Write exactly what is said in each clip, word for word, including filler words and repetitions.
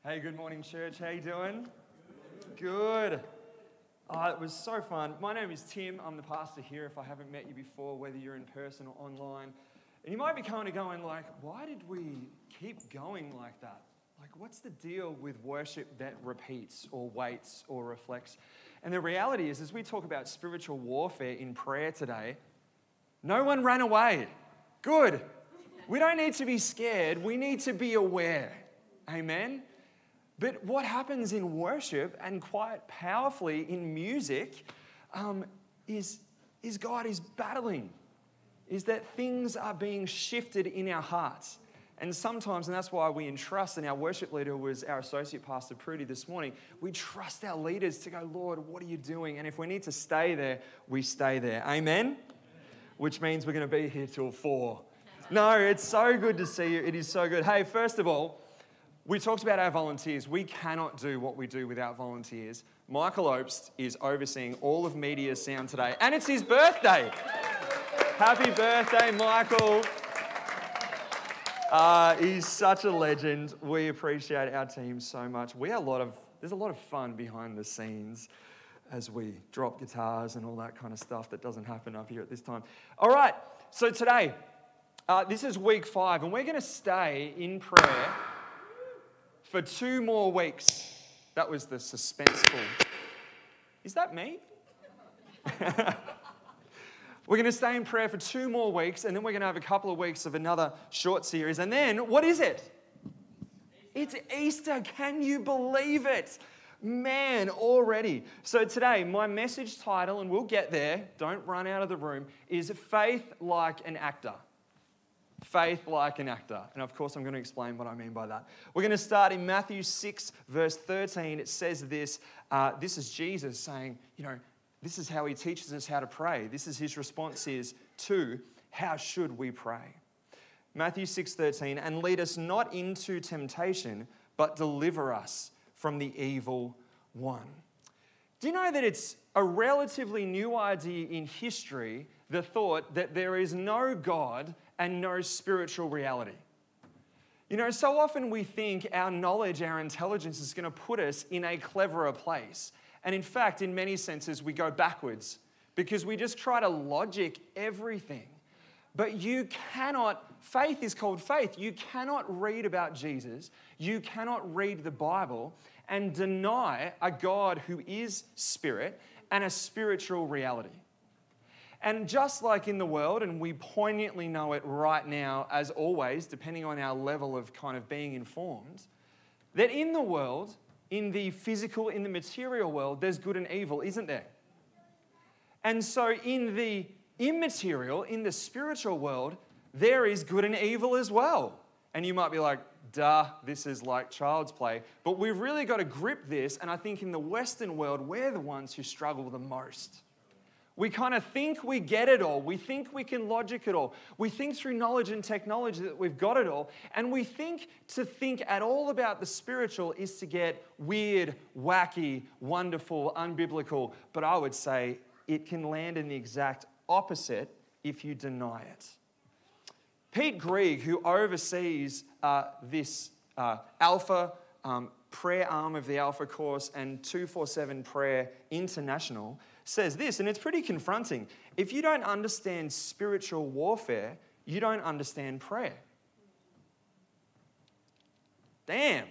Hey, good morning, church. How you doing? Good. Uh, it was so fun. My name is Tim. I'm the pastor here. If I haven't met you before, whether you're in person or online, and you might be kind of going like, why did we keep going like that? Like, what's the deal with worship that repeats or waits or reflects? And the reality is, as we talk about spiritual warfare in prayer today, no one ran away. Good. We don't need to be scared. We need to be aware. Amen? But what happens in worship and quite powerfully in music um, is, is God is battling, is that things are being shifted in our hearts. And sometimes, and that's why we entrust, and our worship leader was our associate pastor, Prudy, this morning, we trust our leaders to go, Lord, what are you doing? And if we need to stay there, we stay there. Amen? Which means we're going to be here till four. No, it's so good to see you. It is so good. Hey, first of all, we talked about our volunteers. We cannot do what we do without volunteers. Michael Obst is overseeing all of Media Sound today, and it's his birthday. Happy birthday, Michael. Uh, he's such a legend. We appreciate our team so much. We have a lot of, there's a lot of fun behind the scenes as we drop guitars and all that kind of stuff that doesn't happen up here at this time. All right, so today, uh, this is week five, and we're going to stay in prayer for two more weeks. That was the suspenseful. Is that me? We're going to stay in prayer for two more weeks, and then we're going to have a couple of weeks of another short series. And then, what is it? It's Easter. Can you believe it? Man, already. So today, my message title, and we'll get there, don't run out of the room, is Faith Like an Actor. Faith like an actor. And of course, I'm going to explain what I mean by that. We're going to start in Matthew six, verse thirteen. It says this. Uh, this is Jesus saying, you know, this is how he teaches us how to pray. This is his response is to how should we pray. Matthew six thirteen, and lead us not into temptation, but deliver us from the evil one. Do you know that it's a relatively new idea in history, the thought that there is no God and no spiritual reality? You know, so often we think our knowledge, our intelligence is going to put us in a cleverer place. And in fact, in many senses, we go backwards because we just try to logic everything. But you cannot, faith is called faith. You cannot read about Jesus, you cannot read the Bible and deny a God who is spirit and a spiritual reality. And just like in the world, and we poignantly know it right now, as always, depending on our level of kind of being informed, that in the world, in the physical, in the material world, there's good and evil, isn't there? And so in the immaterial, in the spiritual world, there is good and evil as well. And you might be like, duh, this is like child's play. But we've really got to grip this, and I think in the Western world, we're the ones who struggle the most. We kind of think we get it all. We think we can logic it all. We think through knowledge and technology that we've got it all. And we think to think at all about the spiritual is to get weird, wacky, wonderful, unbiblical. But I would say it can land in the exact opposite if you deny it. Pete Greig, who oversees uh, this uh, Alpha um, prayer arm of the Alpha course and two forty-seven Prayer International, says this, and it's pretty confronting. If you don't understand spiritual warfare, you don't understand prayer. Damn.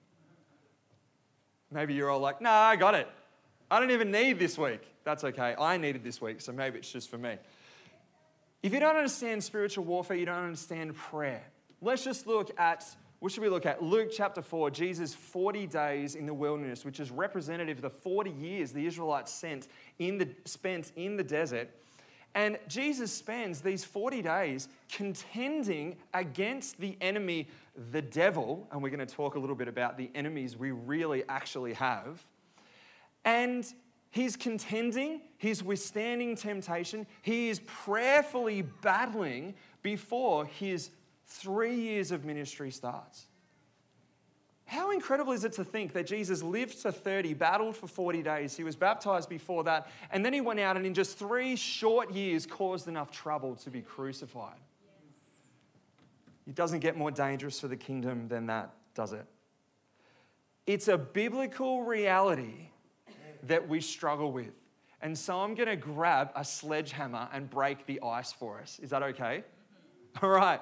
Maybe you're all like, nah, I got it. I don't even need this week. That's okay. I needed this week, so maybe it's just for me. If you don't understand spiritual warfare, you don't understand prayer. Let's just look at, what should we look at? Luke chapter four, Jesus' forty days in the wilderness, which is representative of the forty years the Israelites sent in the, spent in the desert. And Jesus spends these forty days contending against the enemy, the devil. And we're going to talk a little bit about the enemies we really actually have. And he's contending, he's withstanding temptation, he is prayerfully battling before his three years of ministry starts. How incredible is it to think that Jesus lived to thirty, battled for forty days, he was baptized before that, and then he went out and in just three short years caused enough trouble to be crucified. It doesn't get more dangerous for the kingdom than that, does it? It's a biblical reality that we struggle with. And so I'm going to grab a sledgehammer and break the ice for us. Is that okay? All right.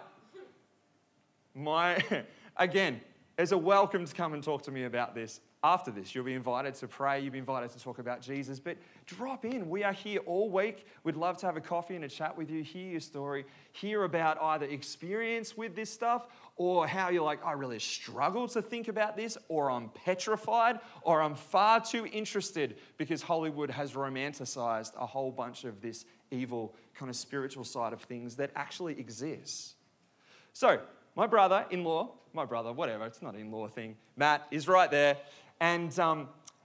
My, again, there's a welcome to come and talk to me about this. After this, you'll be invited to pray. You'll be invited to talk about Jesus. But drop in. We are here all week. We'd love to have a coffee and a chat with you, hear your story, hear about either experience with this stuff or how you're like, I really struggle to think about this, or I'm petrified, or I'm far too interested because Hollywood has romanticized a whole bunch of this evil kind of spiritual side of things that actually exists. So, my brother-in-law, my brother, whatever, it's not an in-law thing, Matt is right there. And um,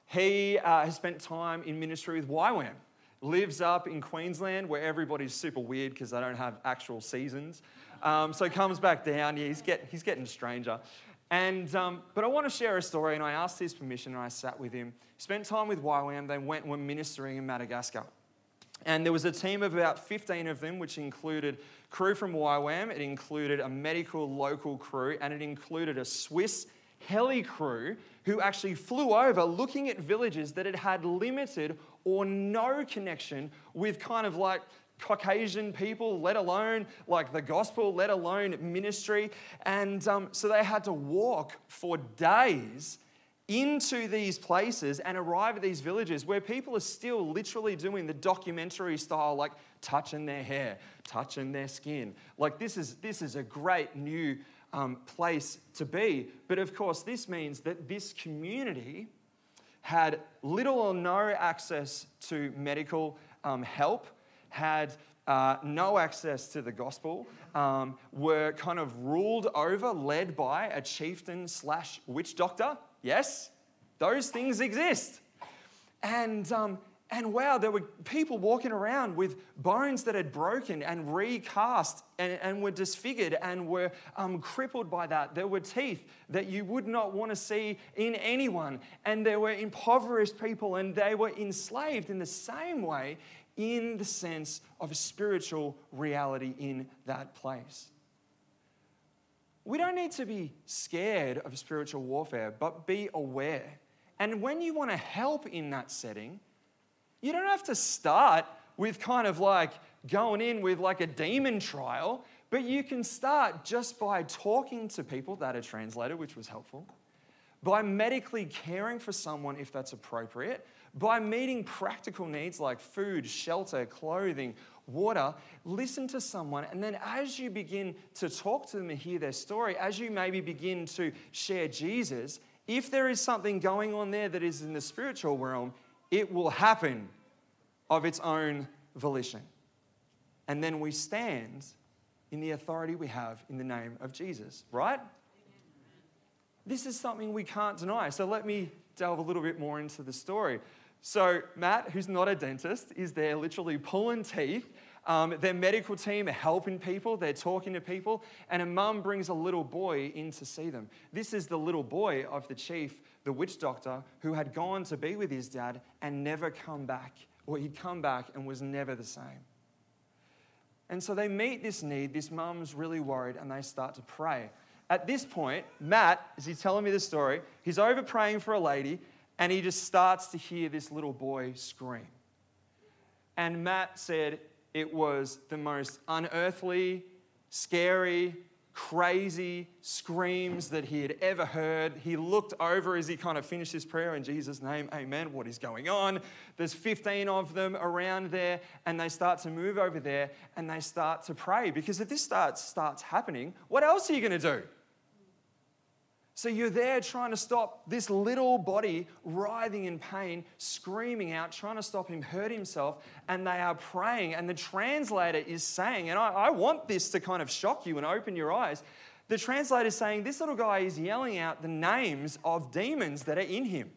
he uh, has spent time in ministry with Y WAM. Lives up in Queensland where everybody's super weird because they don't have actual seasons. Um, so comes back down. Yeah, he's, get, he's getting stranger. And um, but I want to share a story, and I asked his permission, and I sat with him. Spent time with Y WAM. They went and were ministering in Madagascar. And there was a team of about fifteen of them, which included crew from Y WAM. It included a medical local crew, and it included a Swiss heli crew who actually flew over looking at villages that had had limited or no connection with kind of like Caucasian people, let alone like the gospel, let alone ministry. And um, so they had to walk for days into these places and arrive at these villages where people are still literally doing the documentary style, like touching their hair, touching their skin. Like this is this is a great new um, place to be. But of course, this means that this community had little or no access to medical um, help, had uh, no access to the gospel, um, were kind of ruled over, led by a chieftain slash witch doctor. Yes, those things exist. And, um, and wow, there were people walking around with bones that had broken and recast and, and were disfigured and were um, crippled by that. There were teeth that you would not want to see in anyone. And there were impoverished people, and they were enslaved in the same way, in the sense of a spiritual reality in that place. We don't need to be scared of spiritual warfare, but be aware. And when you want to help in that setting, you don't have to start with kind of like going in with like a demon trial, but you can start just by talking to people that are translated, which was helpful, by medically caring for someone if that's appropriate, by meeting practical needs like food, shelter, clothing, water. Listen to someone, and then as you begin to talk to them and hear their story, as you maybe begin to share Jesus, if there is something going on there that is in the spiritual realm, it will happen of its own volition. And then we stand in the authority we have in the name of Jesus, right? This is something we can't deny. So let me delve a little bit more into the story. So Matt, who's not a dentist, is there literally pulling teeth. Um, their medical team are helping people. They're talking to people. And a mum brings a little boy in to see them. This is the little boy of the chief, the witch doctor, who had gone to be with his dad and never come back. Or he'd come back and was never the same. And so they meet this need. This mum's really worried, and they start to pray. At this point, Matt, as he's telling me the story, he's over praying for a lady, and he just starts to hear this little boy scream. And Matt said it was the most unearthly, scary, crazy screams that he had ever heard. He looked over as he kind of finished his prayer, in Jesus' name, amen, what is going on? There's fifteen of them around there, and they start to move over there, and they start to pray. Because if this starts, starts happening, what else are you going to do? So you're there trying to stop this little body writhing in pain, screaming out, trying to stop him hurt himself, and they are praying. And the translator is saying, and I, I want this to kind of shock you and open your eyes, the translator is saying this little guy is yelling out the names of demons that are in him.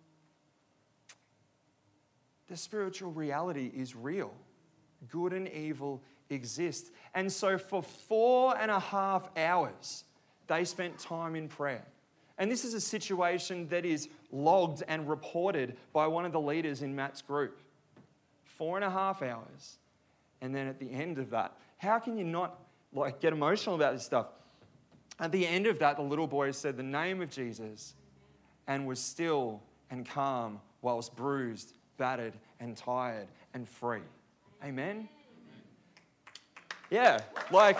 The spiritual reality is real. Good and evil exist. And so for four and a half hours, they spent time in prayer. And this is a situation that is logged and reported by one of the leaders in Matt's group. Four and a half hours. And then at the end of that, how can you not like get emotional about this stuff? At the end of that, the little boy said the name of Jesus, and was still and calm whilst bruised, battered, and tired and free. Amen? Yeah, like,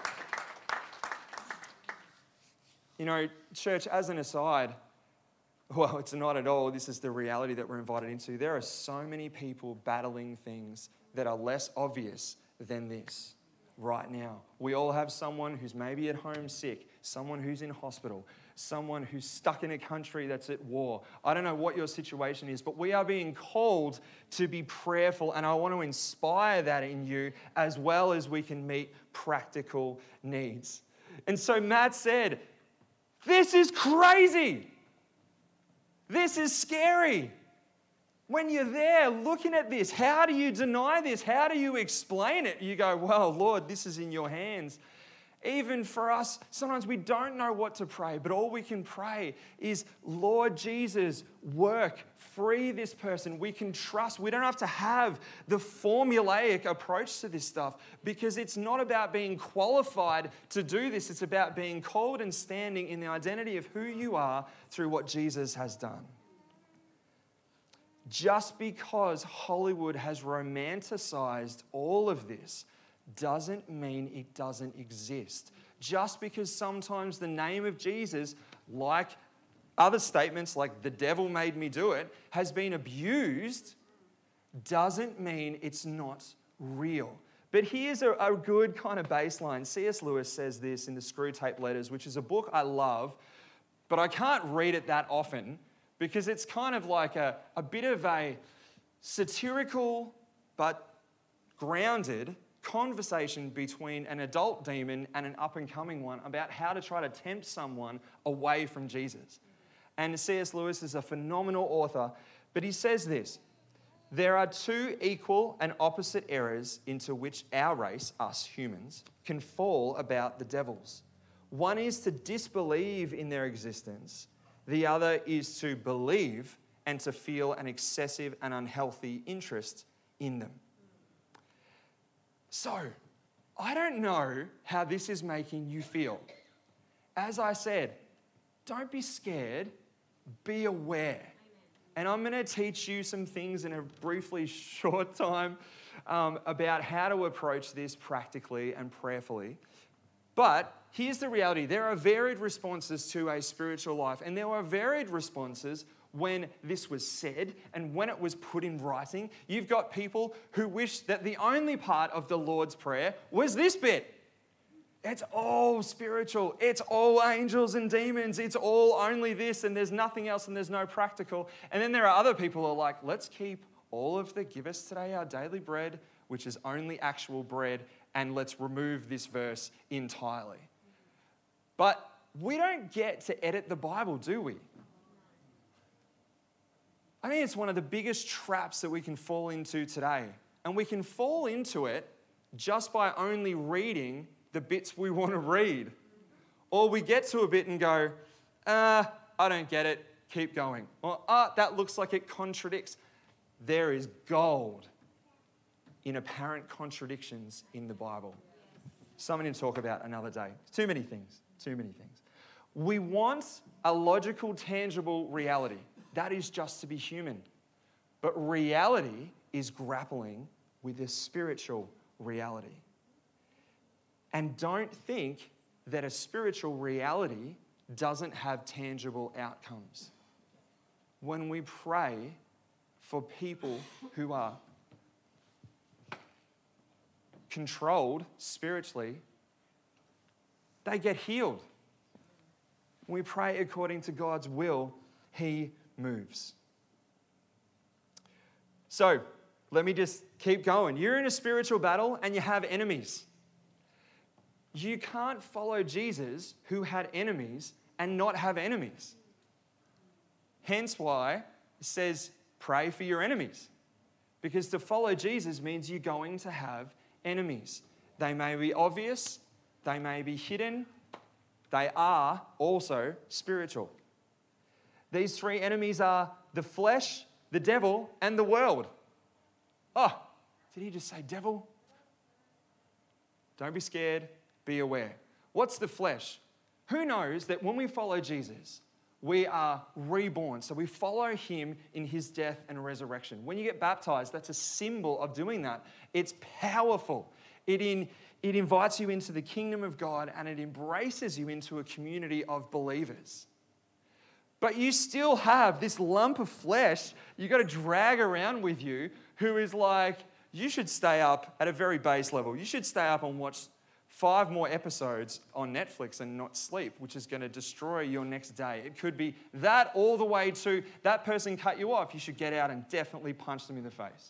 you know, church, as an aside, well, it's not at all. This is the reality that we're invited into. There are so many people battling things that are less obvious than this right now. We all have someone who's maybe at home sick, someone who's in hospital, someone who's stuck in a country that's at war. I don't know what your situation is, but we are being called to be prayerful, and I want to inspire that in you as well as we can meet practical needs. And so Matt said, this is crazy. This is scary. When you're there looking at this, how do you deny this? How do you explain it? You go, well, Lord, this is in your hands. Even for us, sometimes we don't know what to pray, but all we can pray is, Lord Jesus, work, free this person. We can trust. We don't have to have the formulaic approach to this stuff, because it's not about being qualified to do this. It's about being called and standing in the identity of who you are through what Jesus has done. Just because Hollywood has romanticized all of this doesn't mean it doesn't exist. Just because sometimes the name of Jesus, like other statements like the devil made me do it, has been abused, doesn't mean it's not real. But here's a, a good kind of baseline. C S Lewis says this in the Screwtape Letters, which is a book I love, but I can't read it that often because it's kind of like a, a bit of a satirical but grounded conversation between an adult demon and an up-and-coming one about how to try to tempt someone away from Jesus. And C S Lewis is a phenomenal author, but he says this: there are two equal and opposite errors into which our race, us humans, can fall about the devils. One is to disbelieve in their existence. The other is to believe and to feel an excessive and unhealthy interest in them. So, I don't know how this is making you feel. As I said, don't be scared, be aware. And I'm going to teach you some things in a briefly short time um, about how to approach this practically and prayerfully. But here's the reality. There are varied responses to a spiritual life, and there were varied responses when this was said and when it was put in writing. You've got people who wish that the only part of the Lord's Prayer was this bit. It's all spiritual. It's all angels and demons. It's all only this, and there's nothing else, and there's no practical. And then there are other people who are like, let's keep all of the give us today our daily bread, which is only actual bread, and let's remove this verse entirely. But we don't get to edit the Bible, do we? I think it's one of the biggest traps that we can fall into today. And we can fall into it just by only reading the bits we want to read. Or we get to a bit and go, ah, I don't get it, keep going. Or, ah, that looks like it contradicts. There is gold in apparent contradictions in the Bible. Something to talk about another day. Too many things, too many things. We want a logical, tangible reality. That is just to be human. But reality is grappling with a spiritual reality. And don't think that a spiritual reality doesn't have tangible outcomes. When we pray for people who are controlled spiritually, they get healed. When we pray according to God's will, He moves. So, let me just keep going. You're in a spiritual battle and you have enemies. You can't follow Jesus, who had enemies, and not have enemies. Hence why it says, pray for your enemies. Because to follow Jesus means you're going to have enemies. They may be obvious, they may be hidden, they are also spiritual. These three enemies are the flesh, the devil, and the world. Oh, did he just say devil? Don't be scared, be aware. What's the flesh? Who knows that when we follow Jesus, we are reborn. So we follow him in his death and resurrection. When you get baptized, that's a symbol of doing that. It's powerful. It, in, it invites you into the kingdom of God, and it embraces you into a community of believers. But you still have this lump of flesh you got to drag around with you who is like, you should stay up at a very base level. You should stay up and watch five more episodes on Netflix and not sleep, which is going to destroy your next day. It could be that all the way to that person cut you off. You should get out and definitely punch them in the face.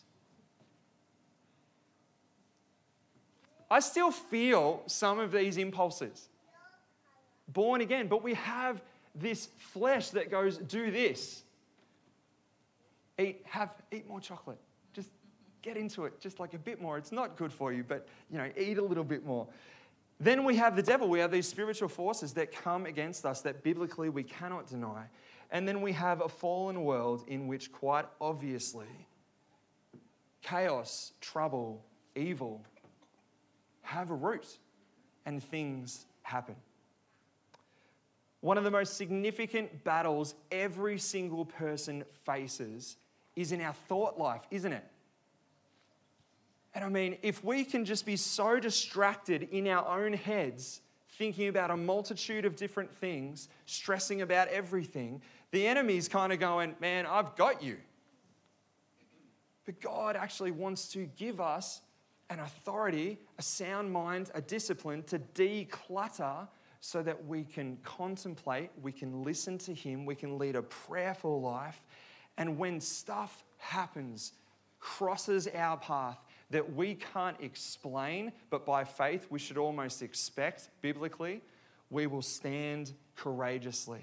I still feel some of these impulses. Born again, but we have this flesh that goes, do this. Eat, have, eat more chocolate. Just get into it, just like a bit more. It's not good for you, but, you know, eat a little bit more. Then we have the devil. We have these spiritual forces that come against us that biblically we cannot deny. And then we have a fallen world in which quite obviously chaos, trouble, evil have a root and things happen. One of the most significant battles every single person faces is in our thought life, isn't it? And I mean, if we can just be so distracted in our own heads, thinking about a multitude of different things, stressing about everything, the enemy's kind of going, man, I've got you. But God actually wants to give us an authority, a sound mind, a discipline to declutter so that we can contemplate, we can listen to him, we can lead a prayerful life. And when stuff happens, crosses our path, that we can't explain, but by faith we should almost expect biblically, we will stand courageously.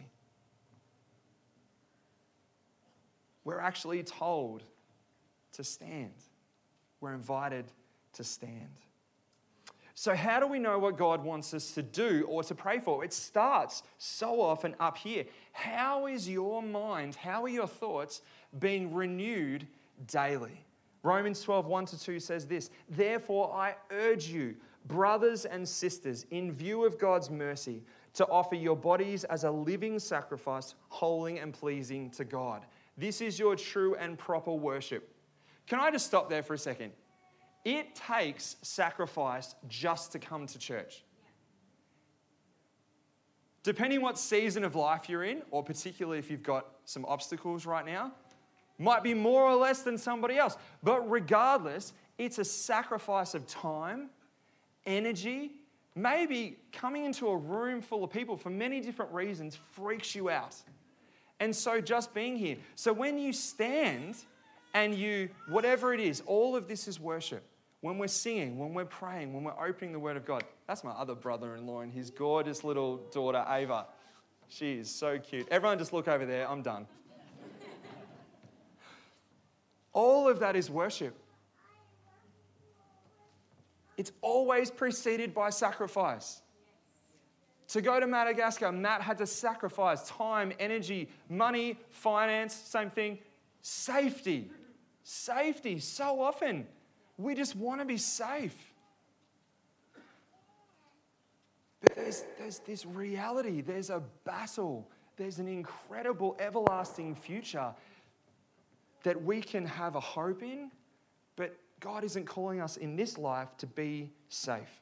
We're actually told to stand. We're invited to stand. So how do we know what God wants us to do or to pray for? It starts so often up here. How is your mind, how are your thoughts being renewed daily? Romans twelve, one to two says this, therefore I urge you, brothers and sisters, in view of God's mercy, to offer your bodies as a living sacrifice, holy and pleasing to God. This is your true and proper worship. Can I just stop there for a second? It takes sacrifice just to come to church. Depending what season of life you're in, or particularly if you've got some obstacles right now, might be more or less than somebody else. But regardless, it's a sacrifice of time, energy. Maybe coming into a room full of people for many different reasons freaks you out. And so just being here. So when you stand and you, whatever it is, all of this is worship. When we're singing, when we're praying, when we're opening the Word of God. That's my other brother-in-law and his gorgeous little daughter, Ava. She is so cute. Everyone just look over there. I'm done. All of that is worship. It's always preceded by sacrifice. To go to Madagascar, Matt had to sacrifice time, energy, money, finance, same thing. Safety. Safety. So often, we just want to be safe. But there's, there's this reality. There's a battle. There's an incredible, everlasting future that we can have a hope in, but God isn't calling us in this life to be safe.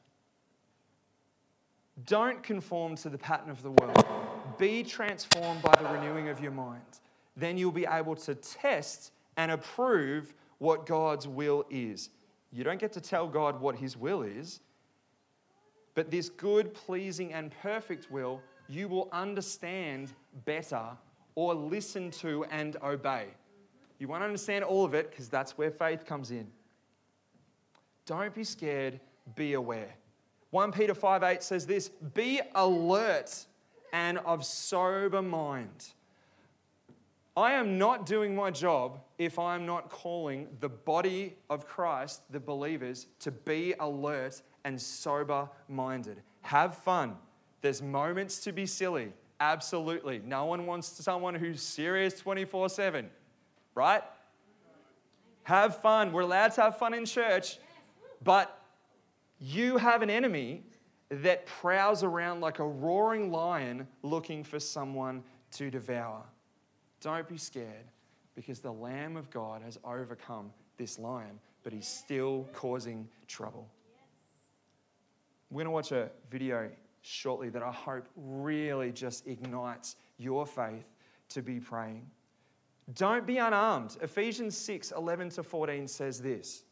Don't conform to the pattern of the world. Be transformed by the renewing of your mind. Then you'll be able to test and approve what God's will is. You don't get to tell God what his will is, but this good, pleasing, and perfect will, you will understand better or listen to and obey. You won't understand all of it because that's where faith comes in. Don't be scared, be aware. First Peter five eight says this, be alert and of sober mind. I am not doing my job if I am not calling the body of Christ, the believers, to be alert and sober-minded. Have fun. There's moments to be silly. Absolutely. No one wants someone who's serious twenty-four seven. Right? Have fun. We're allowed to have fun in church, but you have an enemy that prowls around like a roaring lion looking for someone to devour. Don't be scared, because the Lamb of God has overcome this lion, but he's still causing trouble. We're going to watch a video shortly that I hope really just ignites your faith to be praying. Don't be unarmed. Ephesians six, eleven to fourteen says this.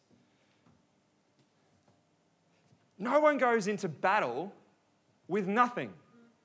No one goes into battle with nothing.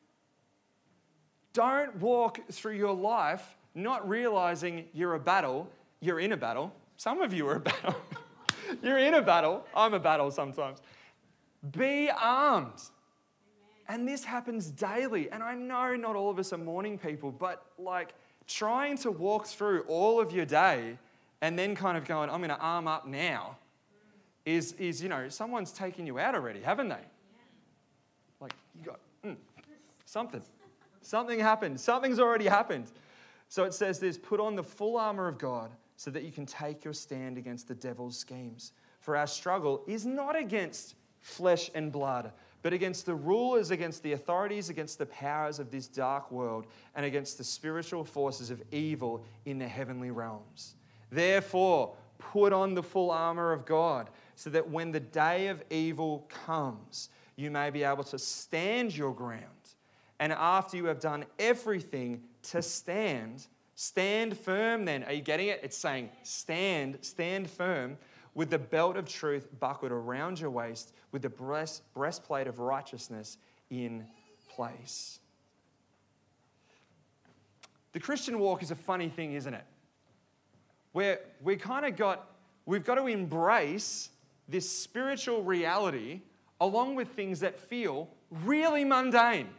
Don't walk through your life not realizing you're a battle. You're in a battle. Some of you are a battle. You're in a battle. I'm a battle sometimes. Be armed. And this happens daily. And I know not all of us are morning people, but like trying to walk through all of your day and then kind of going, I'm going to arm up now, is, is you know, someone's taken you out already, haven't they? Like, you got mm, something. Something happened. Something's already happened. So it says this, put on the full armor of God so that you can take your stand against the devil's schemes. For our struggle is not against flesh and blood, but against the rulers, against the authorities, against the powers of this dark world, and against the spiritual forces of evil in the heavenly realms. Therefore, put on the full armor of God, so that when the day of evil comes, you may be able to stand your ground. And after you have done everything to stand, stand firm then. Are you getting it? It's saying stand, stand firm, with the belt of truth buckled around your waist, with the breast, breastplate of righteousness in place. The Christian walk is a funny thing, isn't it? Where we kind of got, we've got to embrace this spiritual reality along with things that feel really mundane.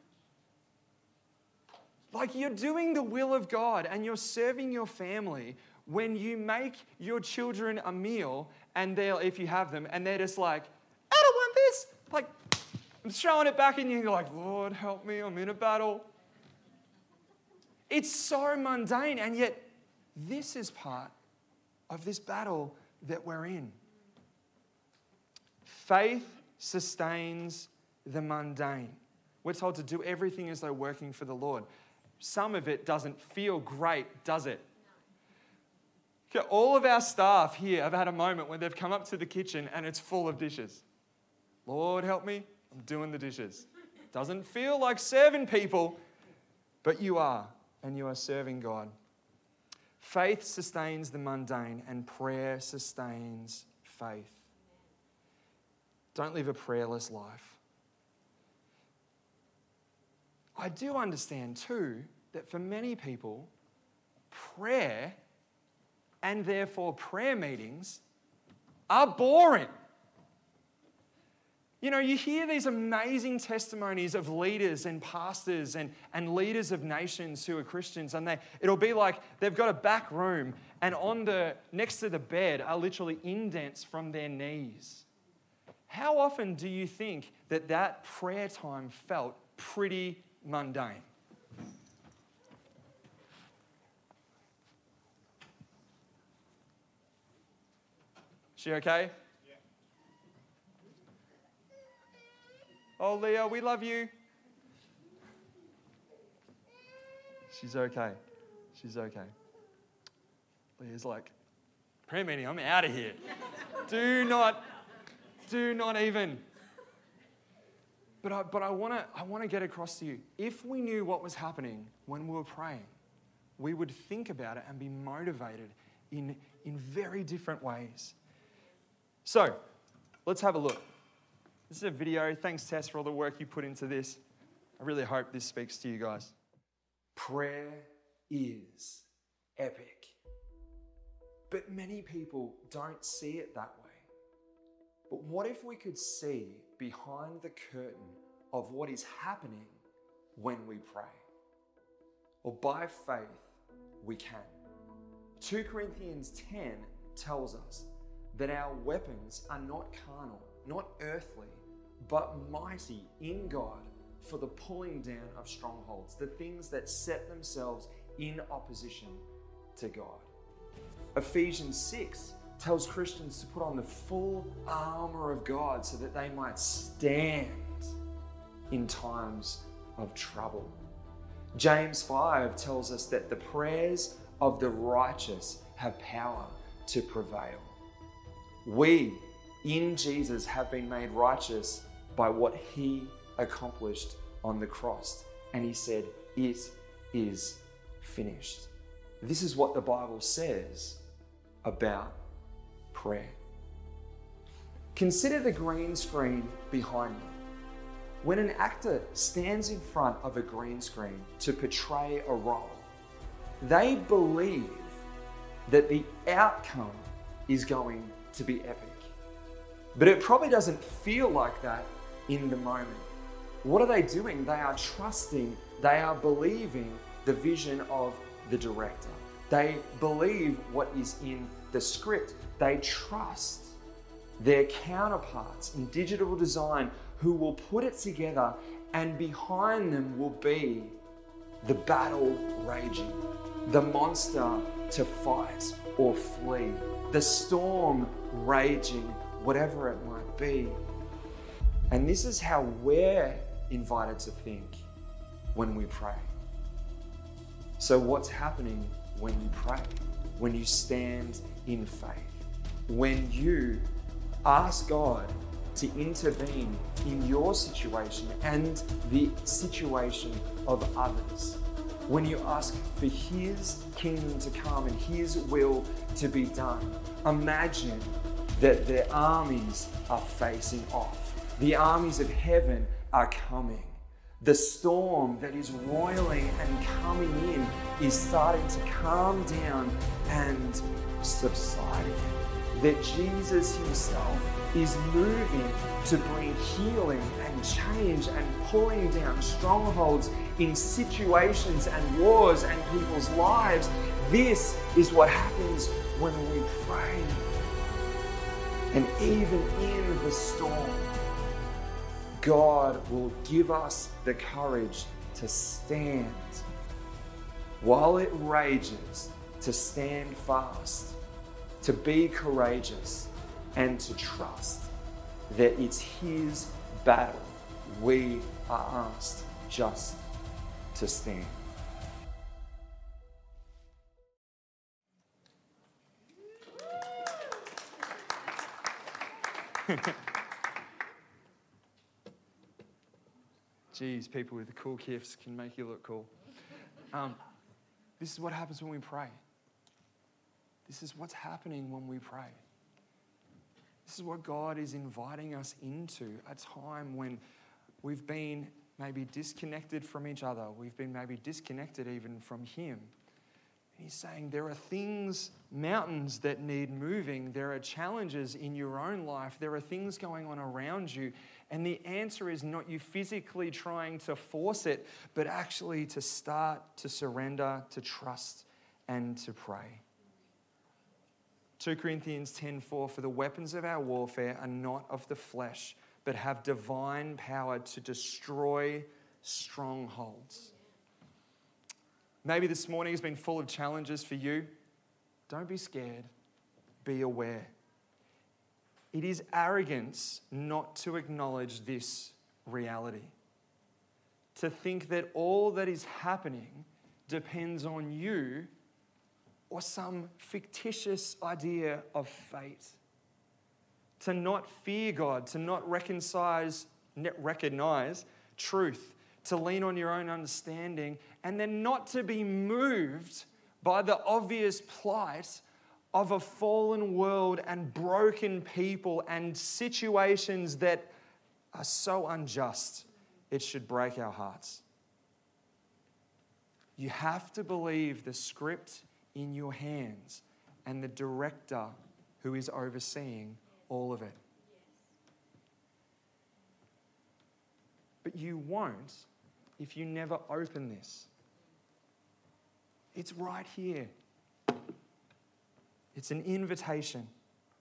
Like you're doing the will of God and you're serving your family when you make your children a meal and they'll, if you have them, and they're just like, I don't want this. Like, I'm throwing it back in you and you're like, Lord, help me, I'm in a battle. It's so mundane, and yet this is part of this battle that we're in. Faith sustains the mundane. We're told to do everything as though working for the Lord. Some of it doesn't feel great, does it? Okay, all of our staff here have had a moment when they've come up to the kitchen and it's full of dishes. Lord, help me, I'm doing the dishes. Doesn't feel like serving people, but you are, and you are serving God. Faith sustains the mundane, and prayer sustains faith. Don't live a prayerless life. I do understand too that for many people, prayer and therefore prayer meetings are boring. You know, you hear these amazing testimonies of leaders and pastors and, and leaders of nations who are Christians, and they it'll be like they've got a back room, and on the next to the bed are literally indents from their knees. How often do you think that that prayer time felt pretty mundane? She okay? Yeah. Oh, Leah, we love you. She's okay. She's okay. Leah's like, prayer meeting, I'm out of here. do not, do not even. But I, but I want to I want to get across to you. If we knew what was happening when we were praying, we would think about it and be motivated in, in very different ways. So, let's have a look. This is a video. Thanks, Tess, for all the work you put into this. I really hope this speaks to you guys. Prayer is epic. But many people don't see it that way. But what if we could see behind the curtain of what is happening when we pray? Well, by faith, we can. Second Corinthians ten tells us that our weapons are not carnal, not earthly, but mighty in God for the pulling down of strongholds, the things that set themselves in opposition to God. Ephesians six tells Christians to put on the full armor of God so that they might stand in times of trouble. James five tells us that the prayers of the righteous have power to prevail. We, in Jesus, have been made righteous by what he accomplished on the cross. And he said, it is finished. This is what the Bible says about prayer. Consider the green screen behind me. When an actor stands in front of a green screen to portray a role, they believe that the outcome is going to be epic. But it probably doesn't feel like that in the moment. What are they doing? They are trusting, they are believing the vision of the director. They believe what is in the script. They trust their counterparts in digital design who will put it together, and behind them will be the battle raging, the monster to fight or flee, the storm raging, whatever it might be. And this is how we're invited to think when we pray. So what's happening when you pray? When you stand in faith? When you ask God to intervene in your situation and the situation of others? When you ask for his kingdom to come and his will to be done? Imagine that the armies are facing off. The armies of heaven are coming. The storm that is roiling and coming in is starting to calm down and subside again. That Jesus himself is moving to bring healing and change and pulling down strongholds in situations and wars and people's lives. This is what happens when we pray. And even in the storm, God will give us the courage to stand while it rages, to stand fast, to be courageous, and to trust that it's his battle. We are asked just to stand. Geez, people with the cool gifts can make you look cool. Um, this is what happens when we pray. This is what's happening when we pray. This is what God is inviting us into, a time when we've been maybe disconnected from each other. We've been maybe disconnected even from him. And he's saying there are things, mountains that need moving. There are challenges in your own life. There are things going on around you. And the answer is not you physically trying to force it, but actually to start to surrender, to trust, and to pray. Second Corinthians ten four, for the weapons of our warfare are not of the flesh, but have divine power to destroy strongholds. Maybe this morning has been full of challenges for you. Don't be scared. Be aware. It is arrogance not to acknowledge this reality. To think that all that is happening depends on you or some fictitious idea of fate. To not fear God, to not recognize, recognize truth, to lean on your own understanding, and then not to be moved by the obvious plight of a fallen world and broken people and situations that are so unjust, it should break our hearts. You have to believe the script in your hands and the director who is overseeing all of it. But you won't if you never open this. It's right here. It's an invitation.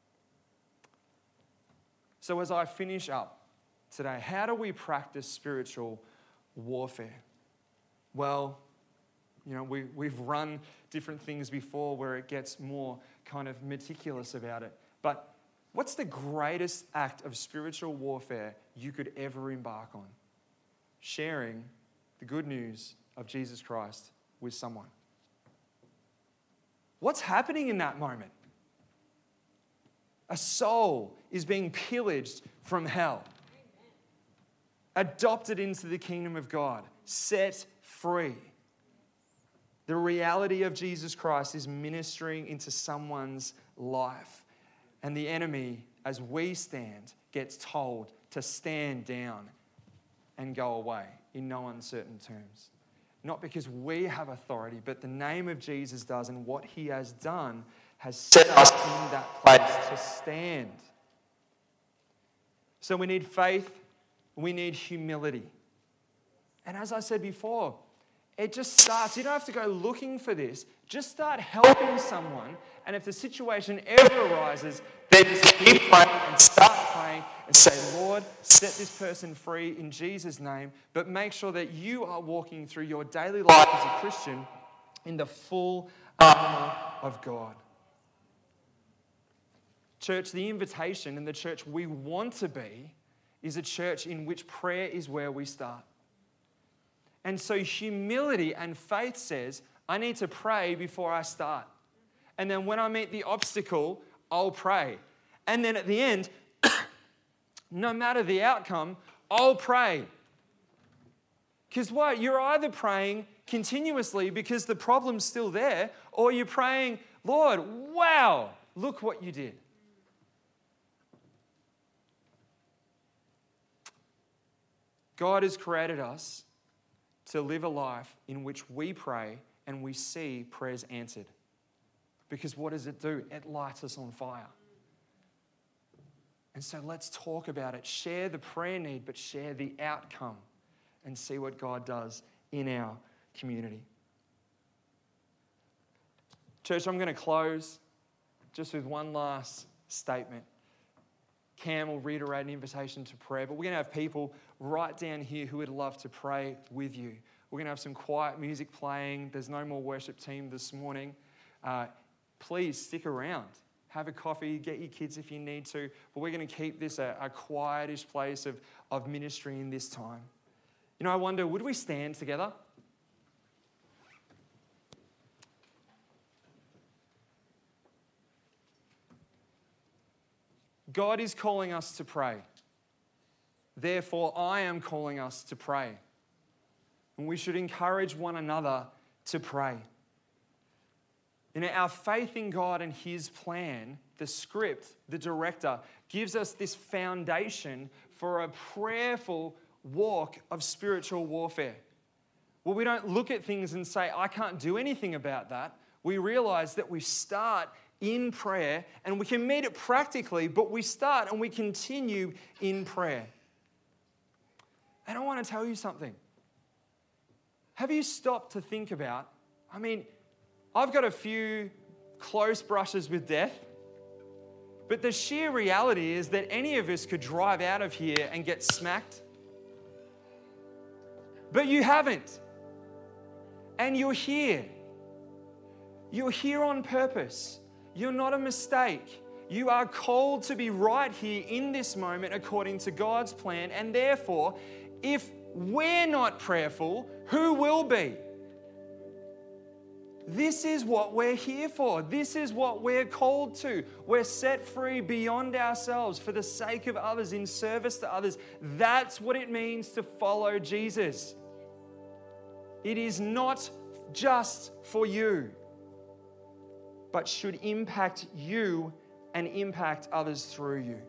So as I finish up today, how do we practice spiritual warfare? Well, you know, we, we've run different things before where it gets more kind of meticulous about it. But what's the greatest act of spiritual warfare you could ever embark on? Sharing the good news of Jesus Christ with someone. What's happening in that moment? A soul is being pillaged from hell, adopted into the kingdom of God, set free. The reality of Jesus Christ is ministering into someone's life. And the enemy, as we stand, gets told to stand down and go away in no uncertain terms. Not because we have authority, but the name of Jesus does, and what he has done has set us in that place to stand. So we need faith, we need humility. And as I said before, it just starts. You don't have to go looking for this. Just start helping someone. And if the situation ever arises, then just keep praying and start praying and say, Lord, set this person free in Jesus' name. But make sure that you are walking through your daily life as a Christian in the full armor of God. Church, the invitation and the church we want to be is a church in which prayer is where we start. And so humility and faith says, I need to pray before I start. And then when I meet the obstacle, I'll pray. And then at the end, no matter the outcome, I'll pray. Because what? You're either praying continuously because the problem's still there, or you're praying, Lord, wow, look what you did. God has created us to live a life in which we pray and we see prayers answered. Because what does it do? It lights us on fire. And so let's talk about it. Share the prayer need, but share the outcome and see what God does in our community. Church, I'm going to close just with one last statement. Cam will reiterate an invitation to prayer, but we're going to have people right down here who would love to pray with you. We're going to have some quiet music playing. There's no more worship team this morning. Uh, please stick around. Have a coffee, get your kids if you need to, but we're going to keep this a, a quietish place of, of ministry in this time. You know, I wonder, would we stand together? God is calling us to pray. Therefore, I am calling us to pray. And we should encourage one another to pray. You know, our faith in God and his plan, the script, the director, gives us this foundation for a prayerful walk of spiritual warfare. Well, we don't look at things and say, I can't do anything about that. We realize that we start in prayer, and we can meet it practically, but we start and we continue in prayer. And I want to tell you something. Have you stopped to think about, I mean, I've got a few close brushes with death, but the sheer reality is that any of us could drive out of here and get smacked. But you haven't. And you're here. You're here on purpose. You're not a mistake. You are called to be right here in this moment according to God's plan. And therefore, if we're not prayerful, who will be? This is what we're here for. This is what we're called to. We're set free beyond ourselves for the sake of others, in service to others. That's what it means to follow Jesus. It is not just for you, but should impact you and impact others through you.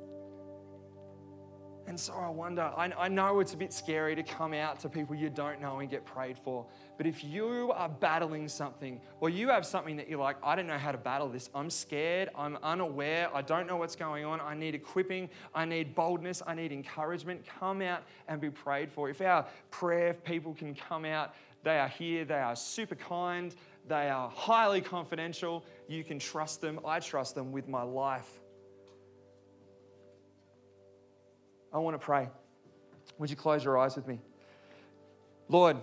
And so I wonder, I, I know it's a bit scary to come out to people you don't know and get prayed for, but if you are battling something, or you have something that you're like, I don't know how to battle this, I'm scared, I'm unaware, I don't know what's going on, I need equipping, I need boldness, I need encouragement, come out and be prayed for. If our prayer people can come out, they are here, they are super kind, they are highly confidential. You can trust them. I trust them with my life. I want to pray. Would you close your eyes with me? Lord,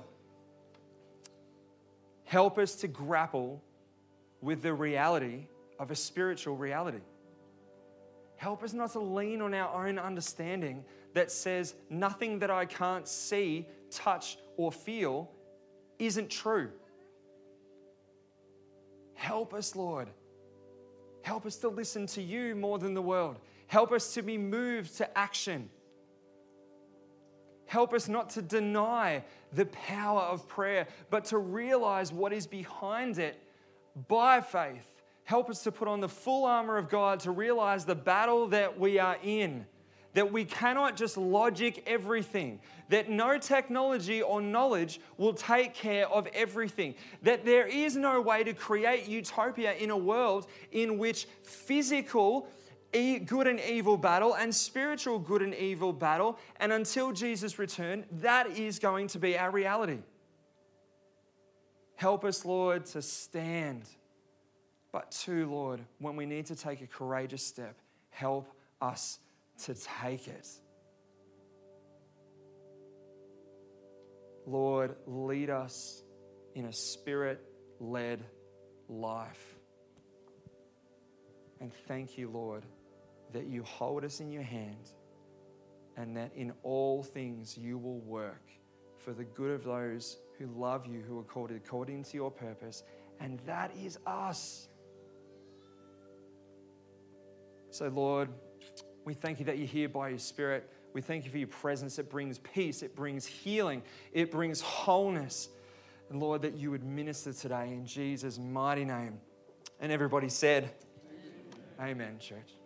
help us to grapple with the reality of a spiritual reality. Help us not to lean on our own understanding that says nothing that I can't see, touch, or feel isn't true. Help us, Lord. Help us to listen to you more than the world. Help us to be moved to action. Help us not to deny the power of prayer, but to realize what is behind it by faith. Help us to put on the full armor of God, to realize the battle that we are in, that we cannot just logic everything, that no technology or knowledge will take care of everything, that there is no way to create utopia in a world in which physical good and evil battle and spiritual good and evil battle, and until Jesus' return, that is going to be our reality. Help us, Lord, to stand. But two, Lord, when we need to take a courageous step, help us to take it. Lord, lead us in a spirit-led life. And thank you, Lord, that you hold us in your hand and that in all things you will work for the good of those who love you, who are called according to your purpose, and that is us. So, Lord, we thank you that you're here by your Spirit. We thank you for your presence. It brings peace. It brings healing. It brings wholeness. And, Lord, that you would minister today in Jesus' mighty name. And everybody said, Amen, Amen, church.